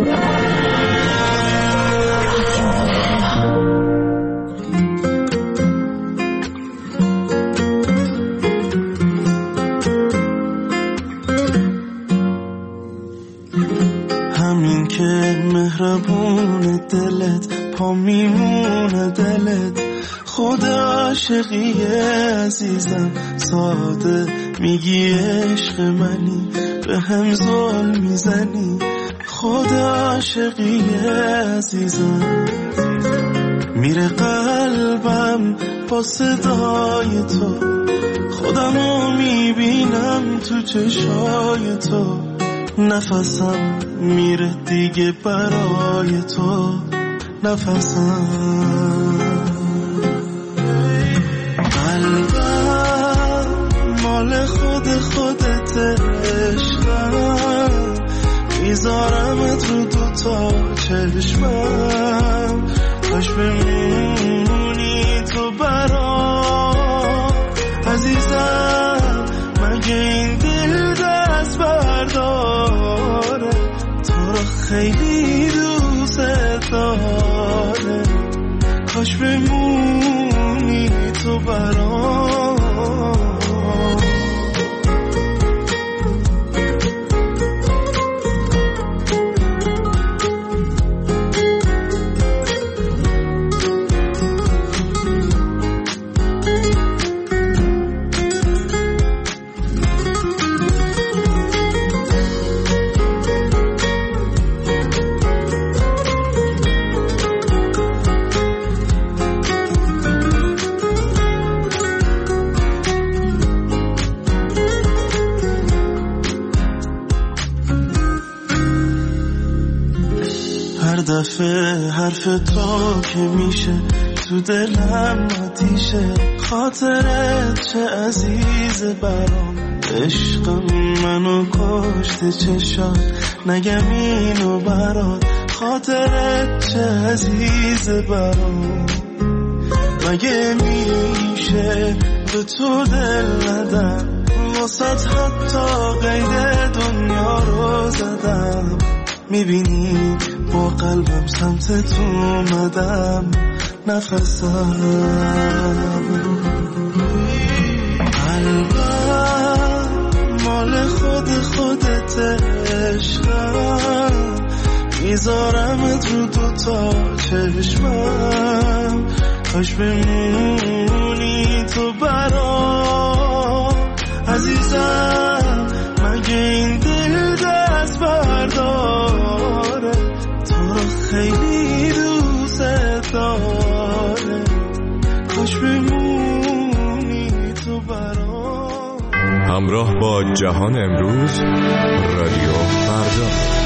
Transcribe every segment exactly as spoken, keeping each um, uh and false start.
همین که مهربون دلت پا میمونه دلت، خود عاشقی عزیزم ساده میگی عشق منی، به هم ظلم میزنی، خود عاشقی عزیزم. میره قلبم با صدای تو، خودمو میبینم تو چشای تو، نفسم میره دیگه برای تو، نفسم. قلبم مال خود خودت عشقم، میذارمت رو دوتا چشمم، کاش بمونی تو برام عزیزم. مگه این دل دست برداره، تو رو خیلی دوست داره، کاش بمونی تو برام. دفعه حرف تو که میشه تو دلم آتیشه، خاطرت چه عزیز برام، عشقم منو کشته چشات، نگم اینو برات، خاطرت چه عزیز برام. مگه میشه به تو دل ندم، واسه حتی قید دنیا رو زدم، میبینی با قلبم سمت تو اومدم، نفسم. قلبم مال خود خودت عشقم، میذارمت رو دوتا چشمم، کاش بمونی تو برام عزیزم. مگه این دل دست برداره، تو رو خیلی دوست داره، کاش بمونی تو برام. همراه با جهان امروز، رادیو فردا.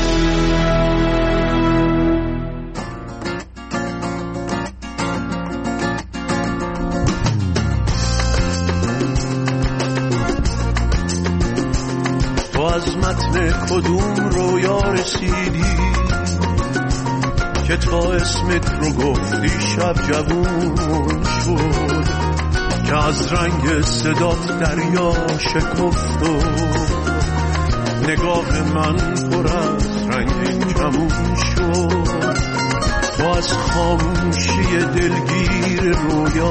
تو از متن کدوم رویا رسیدی که تا اسمت رو گفتی شب جوون شد، که از رنگ صدات دریا شکفت و نگاه من پر از رنگ کمون شد. تو از خاموشی دلگیر رویا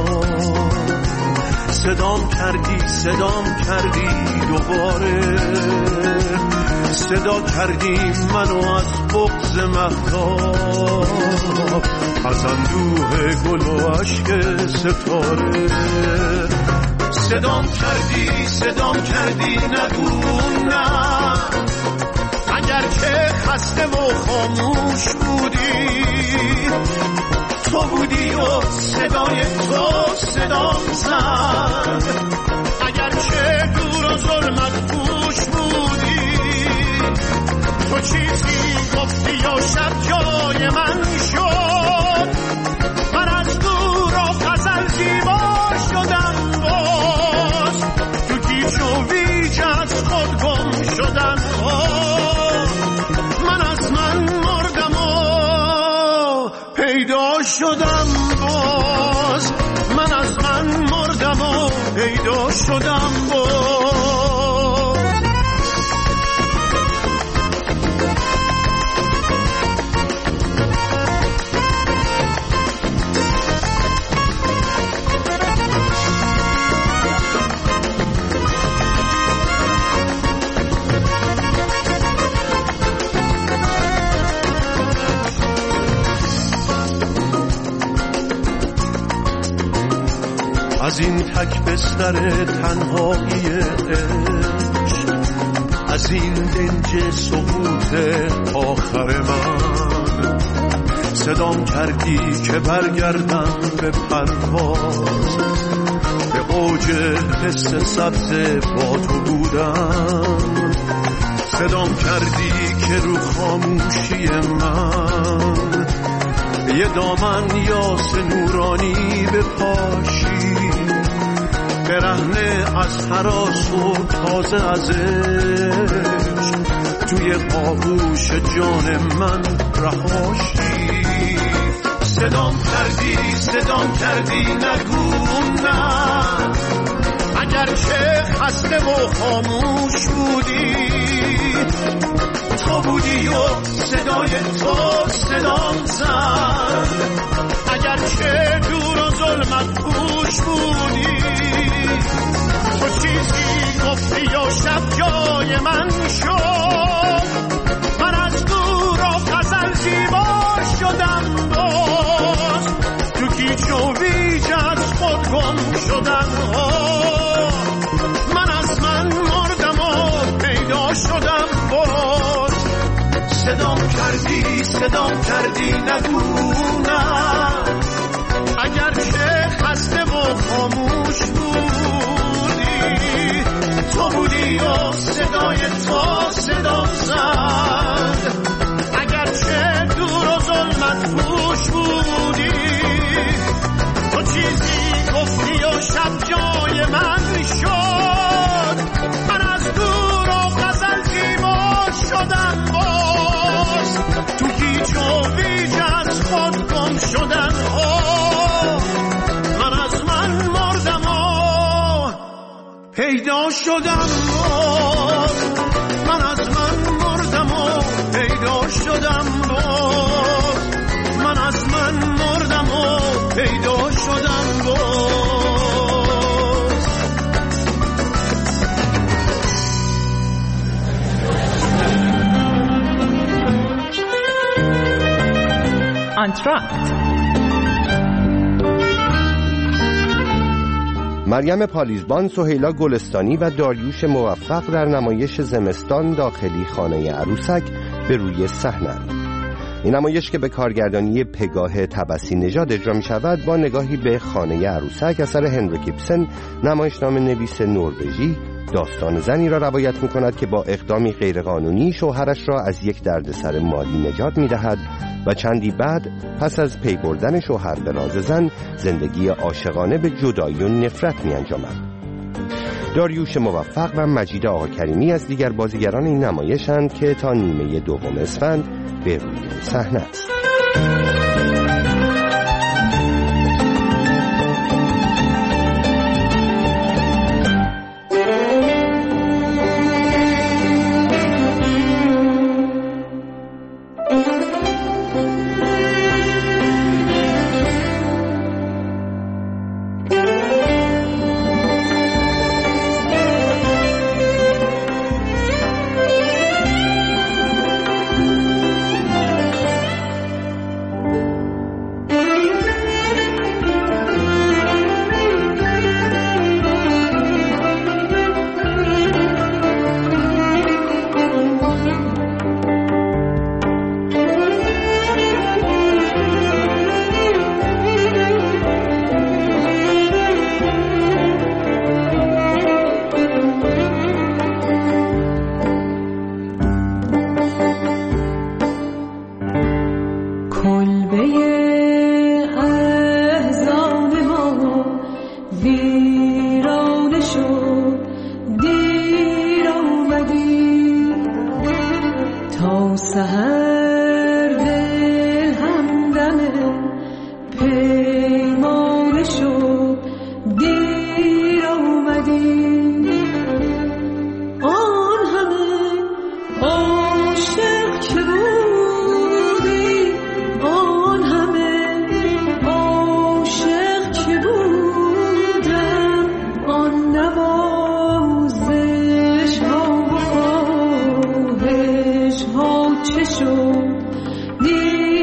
صدام کردی صدام کردی دوباره، صدا کردی منو از بغض مهتاب، از اندوه گل و عشق ستاره. صدام کردی صدام کردی نگو نه، اگر که خسته و خاموش بودی، تو بودی و صدای تو صدام زد، اگر که دور و ظلمت پوش بودی، تو چیزی گفتی یا شب جای من شد، من از دور و غزل زیبا شدم، باز تو گیج و ویج از خود گم شدم، من از من مردم و پیدا شدم، باز من از من مردم و پیدا شدم، باز. از این تک بستر تنهایی عشق، از این دنج سقوط آخر من، صدام کردی که برگردم به پرواز، به اوج حس سبز با تو بودم. صدام کردی که رو خاموشی من یه دامن یاس نورانی بپاشی، برهنه از هراس و تازه از عشق، توی آغوش جان من رهاشی. صدام کردی صدام کردی نگو نه، اگر چه خسته و خاموش بودی، تو بودی و صدای تو صدام زد. اگر چه دور و ظلمت پوش بودی، تو چیزی گفتی و شب جای من شد. من از دور و غزل زیبا شدم، باز تو گیج و ویج از خود گم شدم. من از من مردم و پیدا شدم باز. صدام کردی صدام کردی نگو نه، اگر چه خسته و خاموش بودی، تو بودی و صدای تو صدام زد. اگر چه دور و ظلمت پوش بودی، تو چیزی گفتی و شب جای من شد. من از دور و غزل زیبا شدم باز، تو گیج و ویج از خود گم شدن. من از من مردم و پیدا شدم باز. من از من مردم و پیدا شدم باز. من از من مردم و پیدا شدم باز. آنتراکت. مریم پالیزبان، سهیلا گلستانی و داریوش موفق در نمایش زمستان داخلی خانه عروسک به روی صحنه‌اند. این نمایش که به کارگردانی پگاه طبسی نژاد اجرا می شود، با نگاهی به خانه عروسک اثر هنریک ایبسن، نمایشنامه نویس نروژی، داستان زنی را روایت می کند که با اقدامی غیرقانونی شوهرش را از یک دردسر مالی نجات می دهد و چندی بعد پس از پی بردن شوهر به راز زن، زندگی عاشقانه به جدایی و نفرت می انجامد. داریوش موفق و مجید آقاکریمی از دیگر بازیگران این نمایشند که تا نیمه دوم اسفند به روی صحنه است.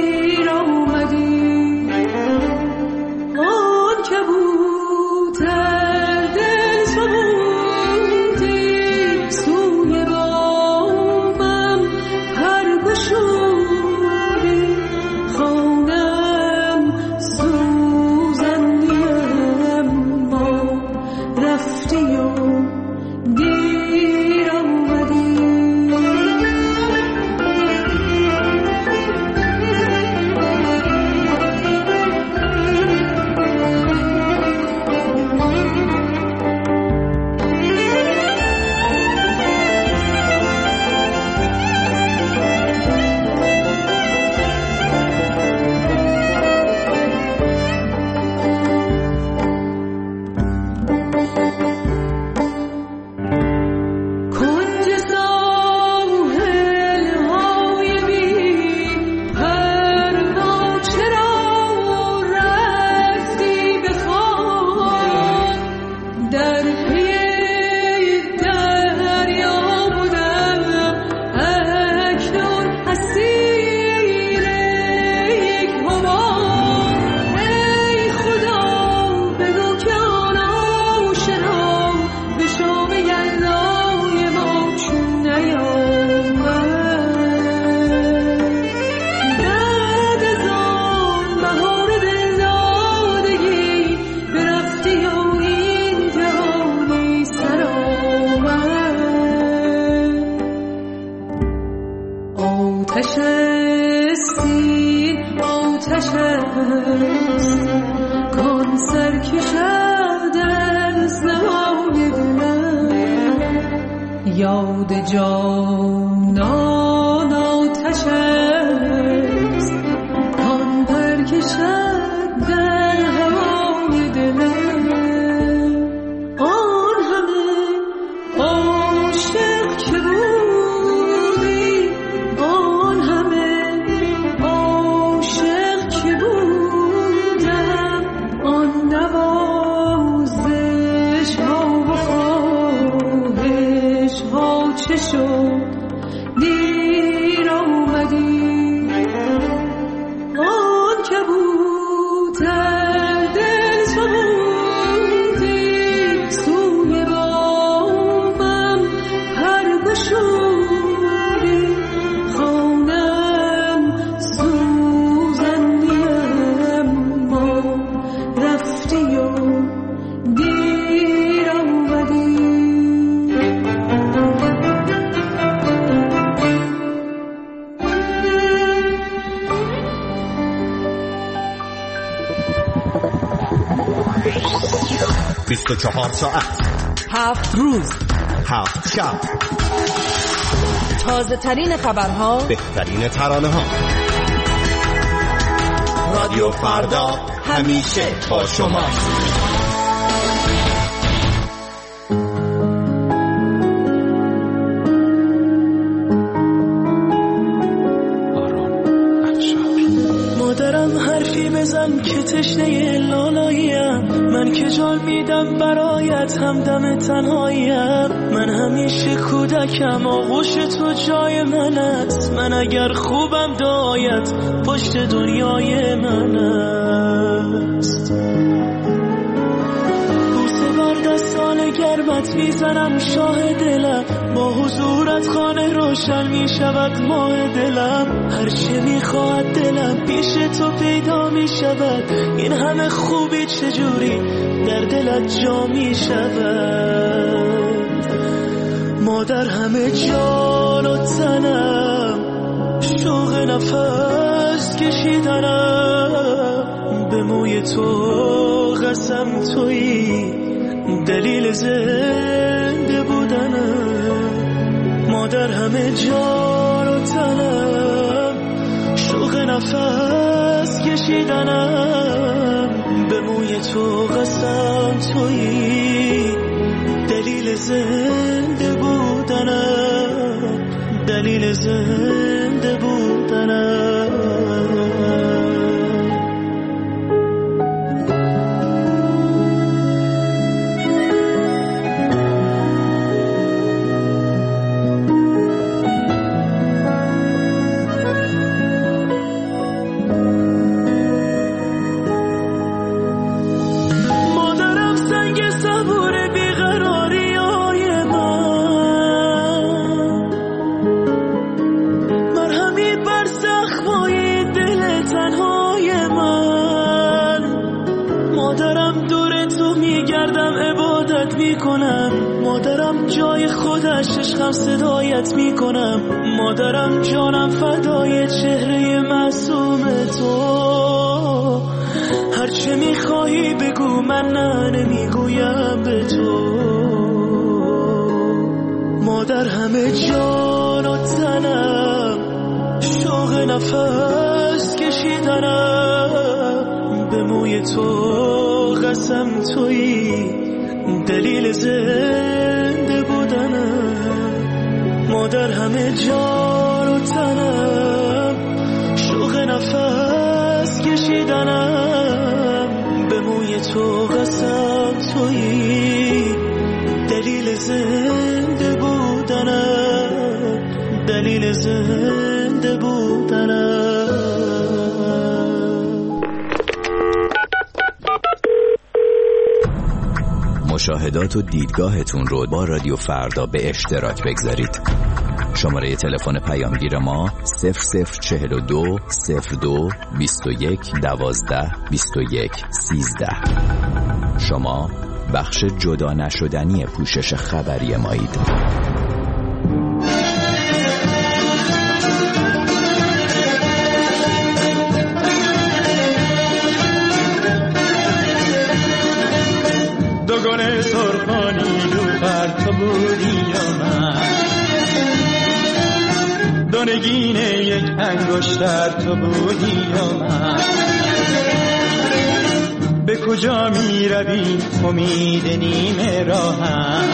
آن کبوتر آتش سین آتش است کن سرکشد در زمان دلم یاد جانان آتش است کن پرکشد در هوای دلم آن همه عاشق که بودی آن همه عاشق که بودم آن نوازش ها و خواهش ها چه شد دیر آمدی آن کبوتر دل تو بودی سوی بامم پر گشودی خانم سوزندیم ما رفتی و دیر آمدی بیست و چهار ساعت هفت روز هفت شب تازه ترین خبرها بهترین ترانه ها رادیو فردا همیشه با شما مادرم حرفی بزن که تشنه لالاییم من که جان میدم برایت همدم تنهاییم من همیشه کودکم آغوش تو جای من است من اگر خوبم دایت پشت دنیای من است بوسه بر دستان گرمت میزنم شاه دلم با حضورت خانه روشن میشود ماه دلم هر چه میخواد دلم پیش تو پیدا میشود این همه خوبی چجوری در دلت جا میشود مادر همه جان و تنم شوق نفس کشیدنم به موی تو قسم تویی دلیل زنده بودنم مادر همه جان و تنم شوق نفس کشیدنم به موی تو قسم تویی دلیل زنده بودنم دلیل زنده بودنم مادرم جای خودش عشقم صدایت میکنم مادرم جانم فدای چهره معصوم تو هرچه میخواهی بگو من نه نمیگویم به تو مادر همه جان و تنم شوق نفس کشیدنم به موی تو قسم تویی دلیل زنده بودنم مادر همه جان و تنم شوق نفس کشیدنم به موی تو قسم تویی دلیل زنده بودنم دلیل زنده بودنم مشاهدات و دیدگاهتون رو با رادیو فردا به اشتراک بگذارید. شماره تلفن پیامگیر ما صفر صفر چهل و دو صفر دو بیست و یک دوازده بیست و یک سیزده. شما بخش جدا نشدنی پوشش خبری مایید. نگین یک انگشتر تو بودی و من. به کجا می روی امید نیمه راهم،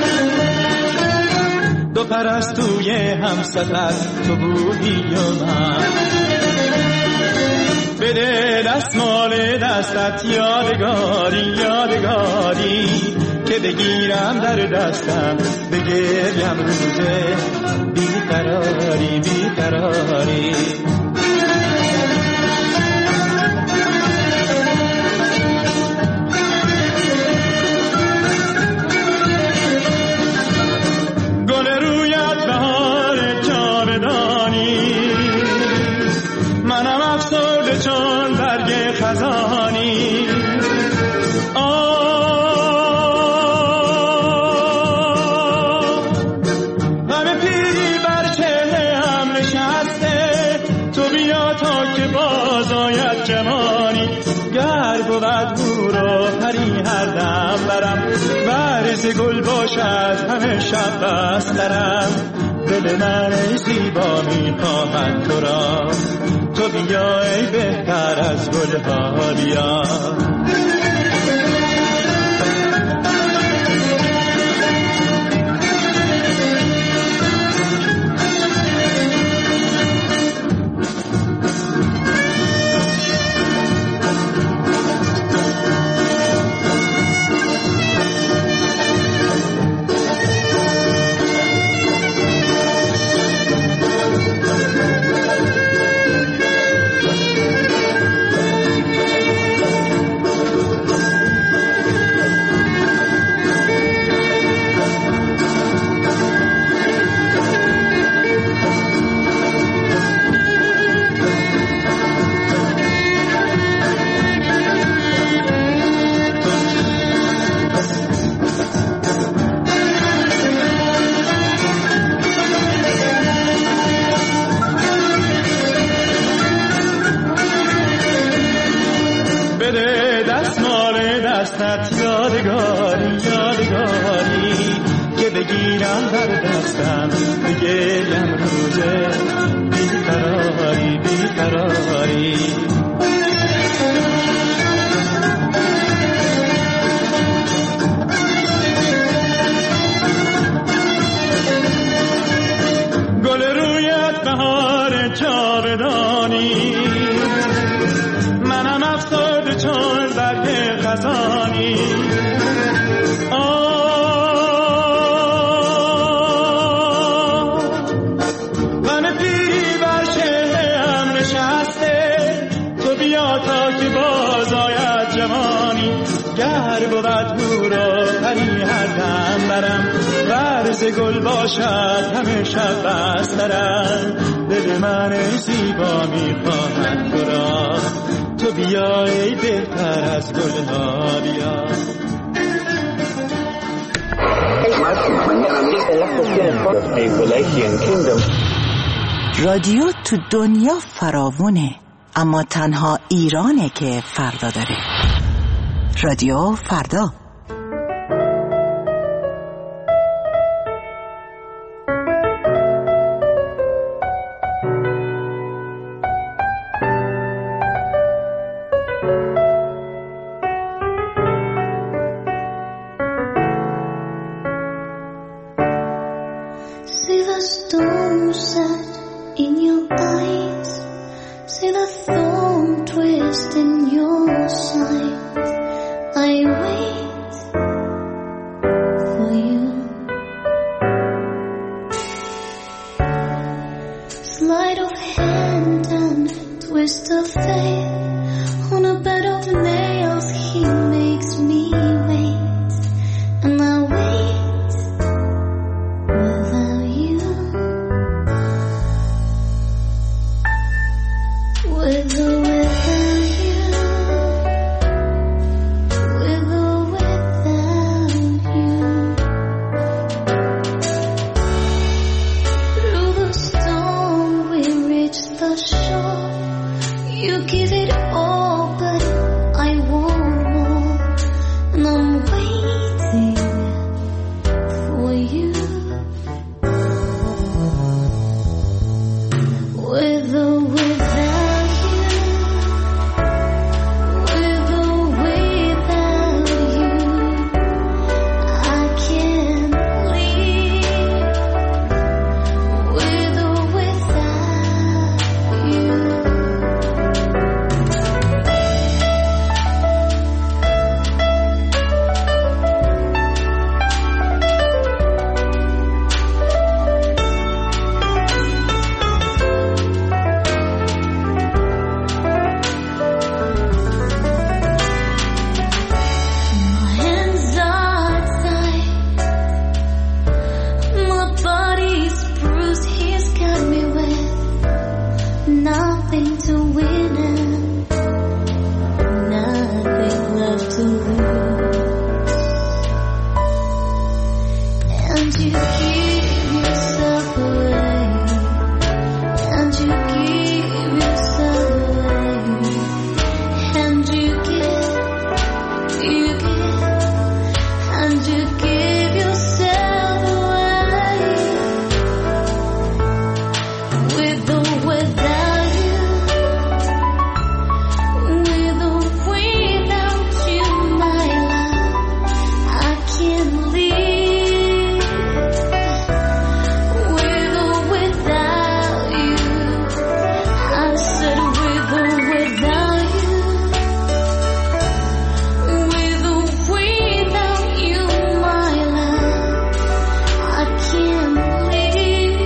دو پرستوی همسفر تو بودی و من. بده دستمال دستت یادگاری یادگاری که بگیرم در دستم بگریم روزه بیقراری بیقراری. گل رویت بهار جاودانی، منم افسرده چون برگ خزانی. غم پیری بر چهره هم نشسته، تو بیا تا که باز آید جوانی. گر بود هورا پری هر دم برم، برز گل باشد همه شب بسترم. دل من ای زیبا می خواهد تو را، تو بیا ای بهتر از گلها بیا. دستت یادگاری یادگاری که بگیرم در دستم بگریم روزه بیقراری بیقراری. گل رویت بهار جاودانی، منم افسرده چون برگ خزانی. غم پیری بر چهره هم نشسته، تو بیا تا که باز آید جوانی. گر بود هورا پری هر دم برم، برز گل باشد همه شب بسترم. دل من ای زیبا می خواهد تو را، تو بیا ای بهتر از گلها بیا. رادیو تو دنیا فراوونه، اما تنها ایرانه که فردا داره. رادیو فردا. See the storm set in your eyes, see the thorn twist in your side. I wait for you. Sleight of hand and twist of fate, on a bed of nails he makes me wait, and I wait without you. With or without you, with or without you. Through the storm we reach the shore. You give it all, but I want more, and I'm waiting for you. nothing to win and nothing left to lose. And you give yourself away, and you give yourself away, and you give, you give, and you give yourself away, with or without you, with or without you, my love, I can't live. With or without you, I said with or without you, with or without you, my love, I can't live.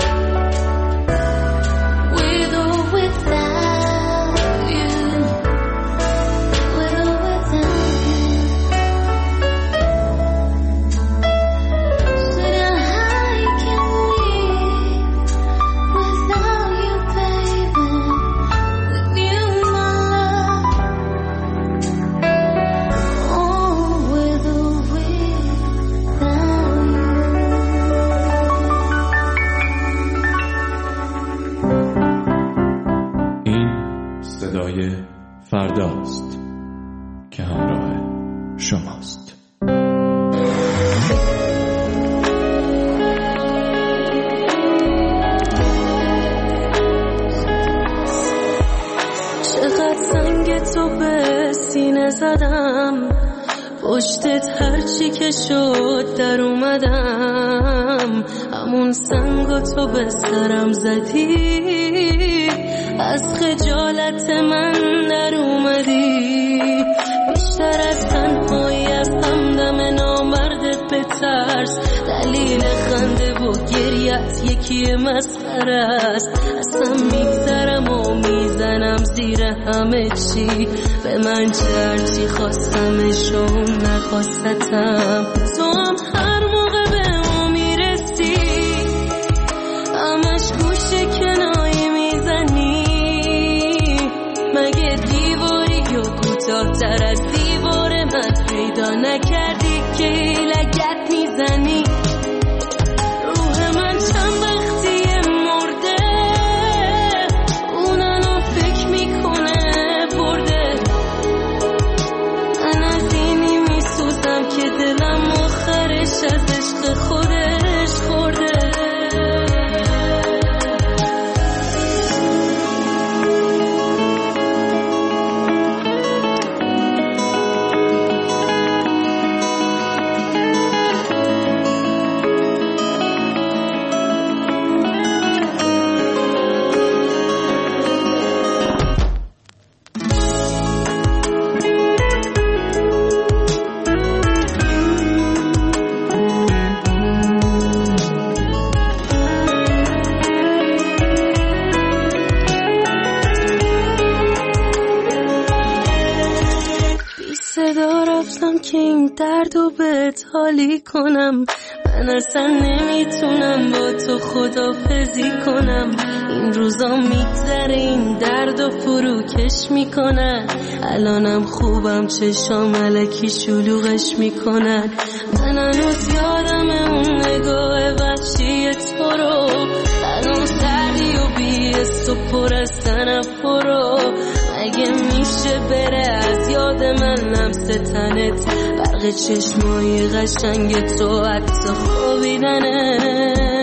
With or without you, with or without you, said I can't live without you, baby, with you, my love. Oh, with or without you. این صدای فرداست که همراه شماست. چقدر سنگ تو به سینه زدم، پشتت هرچی که شد در اومدم، همون سنگ تو به سرم زدی، از خجالت من در اومدی، بیشتر از تنهایی از همدم نامردت به ترس، دلیل خنده و گریت یکی مسخره است، اصلا میگذرم و میزنم زیر همه چی، به من چه هرچی خواستمشون نخواستم، تو هم هر موقع به ما میرسی همش گوشه کنایی میزنی، مگه دیواری یا کوتاه تر از دیوار من پیدا نکردی که لگت میزنی، روح من چند وقتیه مرده، اونم فکر میکنه برده، من از اینی میسوزم که دلم آخرش از عشق خودش خورده. که این درد رو بهت حالی کنم، من اصلا نمیتونم با تو خدافزی کنم، این روزا میگذره این درد رو فروکش میکنن، الانم خوبم چشام ملکی شلوغش میکنن، من هنوز یادم اون نگاه وحشی تو رو، الان سردی و بیست و پر از تنفرو، مگه میشه بره از یاد من لمس تنت، برق چشمای قشنگ تو عکس خوابیدنه،